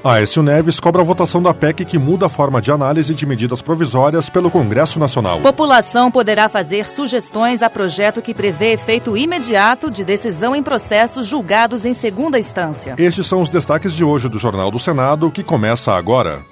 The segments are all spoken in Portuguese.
Aécio Neves cobra a votação da PEC que muda a forma de análise de medidas provisórias pelo Congresso Nacional. População poderá fazer sugestões a projeto que prevê efeito imediato de decisão em processos julgados em segunda instância. Estes são os destaques de hoje do Jornal do Senado, que começa agora.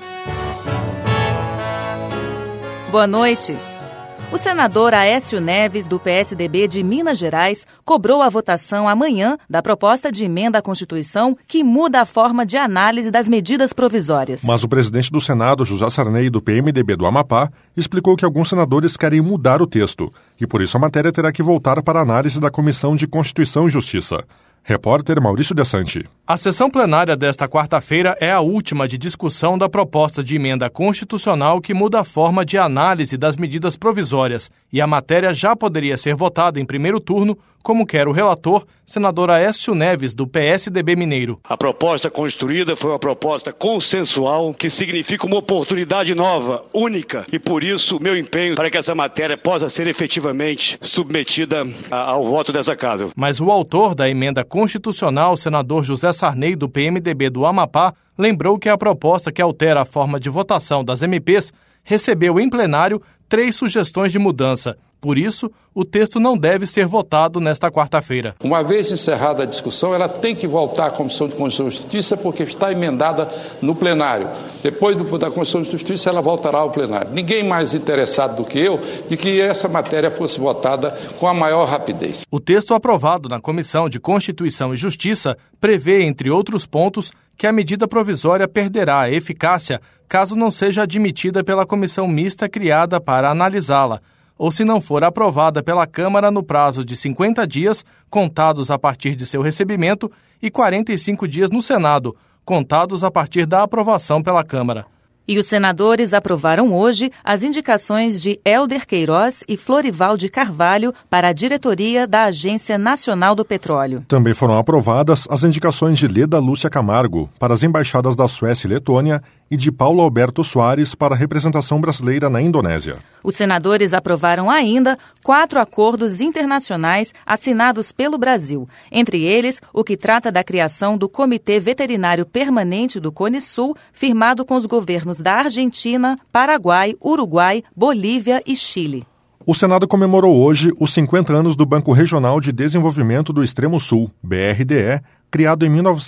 Boa noite. O senador Aécio Neves, do PSDB de Minas Gerais, cobrou a votação amanhã da proposta de emenda à Constituição que muda a forma de análise das medidas provisórias. Mas o presidente do Senado, José Sarney, do PMDB do Amapá, explicou que alguns senadores querem mudar o texto e, por isso, a matéria terá que voltar para a análise da Comissão de Constituição e Justiça. Repórter Maurício Desante. A sessão plenária desta quarta-feira é a última de discussão da proposta de emenda constitucional que muda a forma de análise das medidas provisórias, e a matéria já poderia ser votada em primeiro turno, como quer o relator, senador Aécio Neves, do PSDB mineiro. A proposta construída foi uma proposta consensual, que significa uma oportunidade nova, única, e por isso o meu empenho para que essa matéria possa ser efetivamente submetida ao voto dessa casa. Mas o autor da emenda constitucional, senador José Sarney, do PMDB do Amapá, lembrou que a proposta que altera a forma de votação das MPs recebeu em plenário 3 sugestões de mudança. Por isso, o texto não deve ser votado nesta quarta-feira. Uma vez encerrada a discussão, ela tem que voltar à Comissão de Constituição e Justiça porque está emendada no plenário. Depois da Comissão de Justiça, ela voltará ao plenário. Ninguém mais interessado do que eu de que essa matéria fosse votada com a maior rapidez. O texto aprovado na Comissão de Constituição e Justiça prevê, entre outros pontos, que a medida provisória perderá a eficácia caso não seja admitida pela comissão mista criada para analisá-la, ou se não for aprovada pela Câmara no prazo de 50 dias, contados a partir de seu recebimento, e 45 dias no Senado, contados a partir da aprovação pela Câmara. E os senadores aprovaram hoje as indicações de Hélder Queiroz e Florival de Carvalho para a diretoria da Agência Nacional do Petróleo. Também foram aprovadas as indicações de Leda Lúcia Camargo para as embaixadas da Suécia e Letônia e de Paulo Alberto Soares para a representação brasileira na Indonésia. Os senadores aprovaram ainda 4 acordos internacionais assinados pelo Brasil, entre eles o que trata da criação do Comitê Veterinário Permanente do Cone Sul, firmado com os governos da Argentina, Paraguai, Uruguai, Bolívia e Chile. O Senado comemorou hoje os 50 anos do Banco Regional de Desenvolvimento do Extremo Sul, BRDE, criado em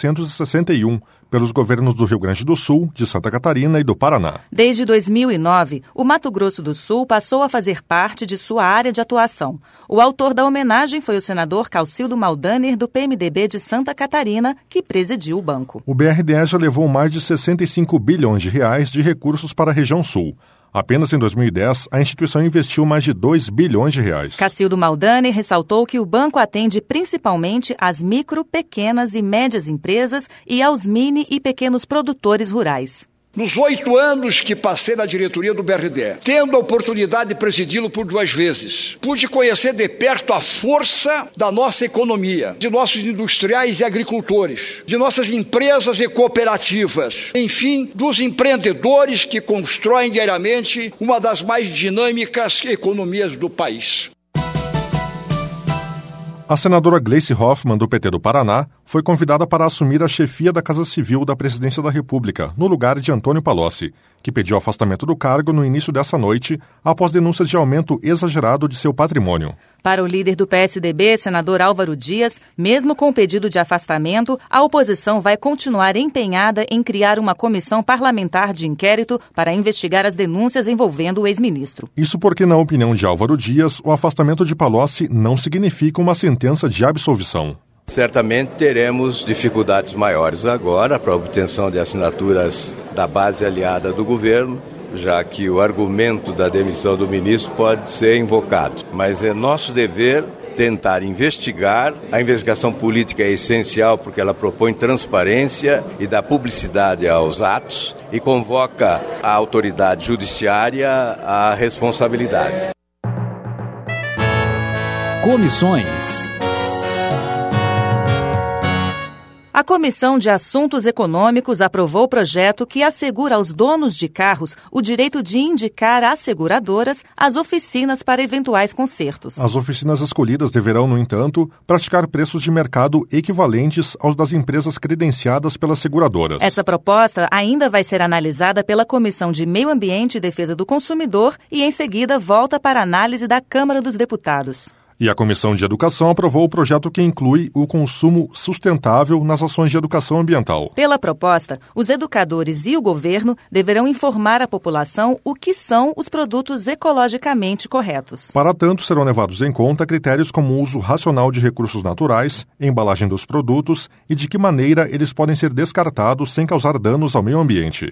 1961 pelos governos do Rio Grande do Sul, de Santa Catarina e do Paraná. Desde 2009, o Mato Grosso do Sul passou a fazer parte de sua área de atuação. O autor da homenagem foi o senador Caucildo Maldaner, do PMDB de Santa Catarina, que presidiu o banco. O BRDE já levou mais de 65 bilhões de reais de recursos para a região sul. Apenas em 2010, a instituição investiu mais de 2 bilhões de reais. Caucildo Maldaner ressaltou que o banco atende principalmente às micro, pequenas e médias empresas e aos mini e pequenos produtores rurais. Nos 8 anos que passei na diretoria do BRDE, tendo a oportunidade de presidi-lo por 2 vezes, pude conhecer de perto a força da nossa economia, de nossos industriais e agricultores, de nossas empresas e cooperativas, enfim, dos empreendedores que constroem diariamente uma das mais dinâmicas economias do país. A senadora Gleice Hoffmann, do PT do Paraná, foi convidada para assumir a chefia da Casa Civil da Presidência da República, no lugar de Antônio Palocci, que pediu afastamento do cargo no início dessa noite, após denúncias de aumento exagerado de seu patrimônio. Para o líder do PSDB, senador Álvaro Dias, mesmo com o pedido de afastamento, a oposição vai continuar empenhada em criar uma comissão parlamentar de inquérito para investigar as denúncias envolvendo o ex-ministro. Isso porque, na opinião de Álvaro Dias, o afastamento de Palocci não significa uma sentença de absolvição. Certamente teremos dificuldades maiores agora para a obtenção de assinaturas da base aliada do governo, já que o argumento da demissão do ministro pode ser invocado. Mas é nosso dever tentar investigar. A investigação política é essencial porque ela propõe transparência e dá publicidade aos atos e convoca a autoridade judiciária à responsabilidade. Comissões. A Comissão de Assuntos Econômicos aprovou o projeto que assegura aos donos de carros o direito de indicar às seguradoras as oficinas para eventuais consertos. As oficinas escolhidas deverão, no entanto, praticar preços de mercado equivalentes aos das empresas credenciadas pelas seguradoras. Essa proposta ainda vai ser analisada pela Comissão de Meio Ambiente e Defesa do Consumidor e, em seguida, volta para análise da Câmara dos Deputados. E a Comissão de Educação aprovou o projeto que inclui o consumo sustentável nas ações de educação ambiental. Pela proposta, os educadores e o governo deverão informar a população o que são os produtos ecologicamente corretos. Para tanto, serão levados em conta critérios como o uso racional de recursos naturais, embalagem dos produtos e de que maneira eles podem ser descartados sem causar danos ao meio ambiente.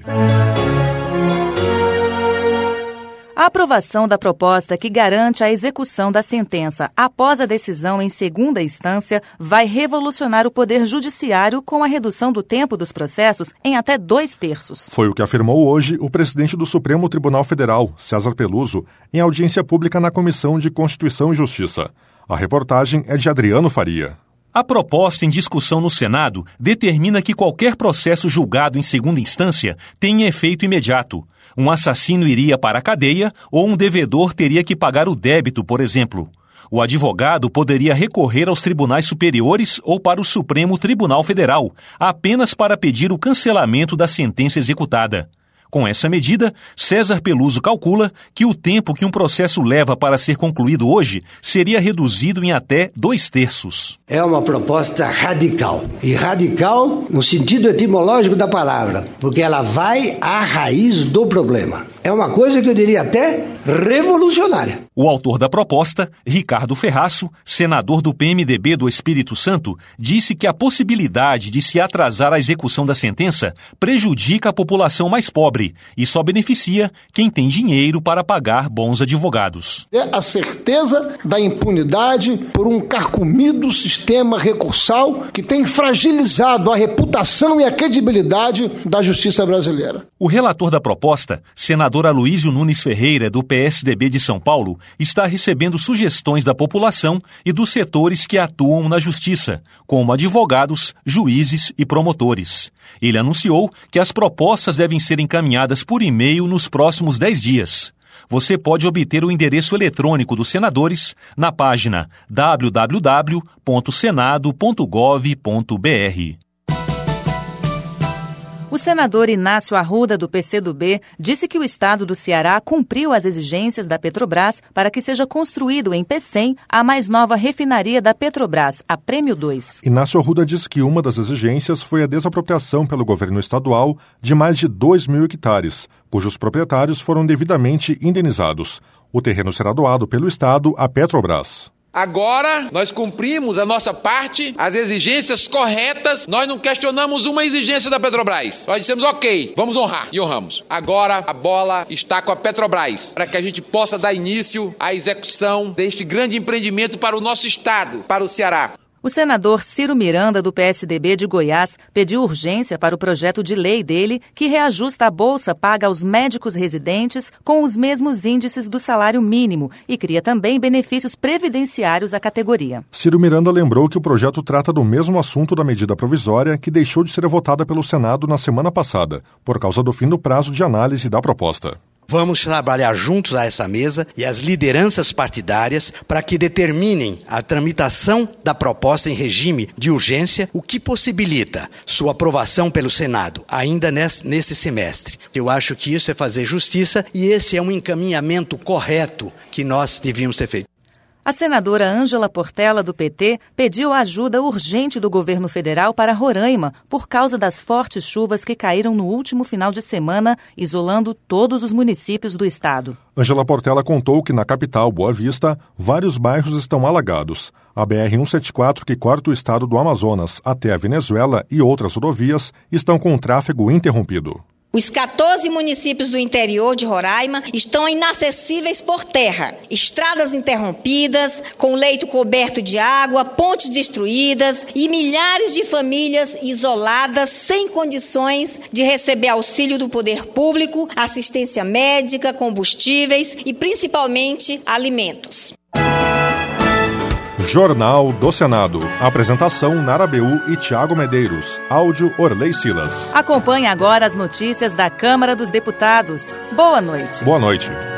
A aprovação da proposta que garante a execução da sentença após a decisão em segunda instância vai revolucionar o Poder Judiciário com a redução do tempo dos processos em até 2/3. Foi o que afirmou hoje o presidente do Supremo Tribunal Federal, César Peluso, em audiência pública na Comissão de Constituição e Justiça. A reportagem é de Adriano Faria. A proposta em discussão no Senado determina que qualquer processo julgado em segunda instância tenha efeito imediato. Um assassino iria para a cadeia ou um devedor teria que pagar o débito, por exemplo. O advogado poderia recorrer aos tribunais superiores ou para o Supremo Tribunal Federal, apenas para pedir o cancelamento da sentença executada. Com essa medida, César Peluso calcula que o tempo que um processo leva para ser concluído hoje seria reduzido em até 2/3. É uma proposta radical. E radical no sentido etimológico da palavra, porque ela vai à raiz do problema. É uma coisa que eu diria até revolucionária. O autor da proposta, Ricardo Ferraço, senador do PMDB do Espírito Santo, disse que a possibilidade de se atrasar a execução da sentença prejudica a população mais pobre e só beneficia quem tem dinheiro para pagar bons advogados. É a certeza da impunidade por um carcomido sistema recursal que tem fragilizado a reputação e a credibilidade da justiça brasileira. O relator da proposta, senador Aloísio Nunes Ferreira, do PSDB de São Paulo, está recebendo sugestões da população e dos setores que atuam na justiça, como advogados, juízes e promotores. Ele anunciou que as propostas devem ser encaminhadas por e-mail nos próximos 10 dias. Você pode obter o endereço eletrônico dos senadores na página www.senado.gov.br. O senador Inácio Arruda, do PCdoB, disse que o estado do Ceará cumpriu as exigências da Petrobras para que seja construído em Pecém a mais nova refinaria da Petrobras, a Prêmio 2. Inácio Arruda disse que uma das exigências foi a desapropriação pelo governo estadual de mais de 2.000 hectares, cujos proprietários foram devidamente indenizados. O terreno será doado pelo estado à Petrobras. Agora, nós cumprimos a nossa parte, as exigências corretas, nós não questionamos uma exigência da Petrobras. Nós dissemos, ok, vamos honrar, e honramos. Agora, a bola está com a Petrobras, para que a gente possa dar início à execução deste grande empreendimento para o nosso estado, para o Ceará. O senador Ciro Miranda, do PSDB de Goiás, pediu urgência para o projeto de lei dele que reajusta a bolsa paga aos médicos residentes com os mesmos índices do salário mínimo e cria também benefícios previdenciários à categoria. Ciro Miranda lembrou que o projeto trata do mesmo assunto da medida provisória que deixou de ser votada pelo Senado na semana passada, por causa do fim do prazo de análise da proposta. Vamos trabalhar juntos a essa mesa e as lideranças partidárias para que determinem a tramitação da proposta em regime de urgência, o que possibilita sua aprovação pelo Senado ainda nesse semestre. Eu acho que isso é fazer justiça e esse é um encaminhamento correto que nós devíamos ter feito. A senadora Ângela Portela, do PT, pediu ajuda urgente do governo federal para Roraima por causa das fortes chuvas que caíram no último final de semana, isolando todos os municípios do estado. Ângela Portela contou que na capital, Boa Vista, vários bairros estão alagados. A BR-174, que corta o estado do Amazonas até a Venezuela e outras rodovias, estão com o tráfego interrompido. Os 14 municípios do interior de Roraima estão inacessíveis por terra. Estradas interrompidas, com leito coberto de água, pontes destruídas e milhares de famílias isoladas sem condições de receber auxílio do poder público, assistência médica, combustíveis e principalmente alimentos. Jornal do Senado. Apresentação Nara Beu e Tiago Medeiros. Áudio Orley Silas. Acompanhe agora as notícias da Câmara dos Deputados. Boa noite. Boa noite.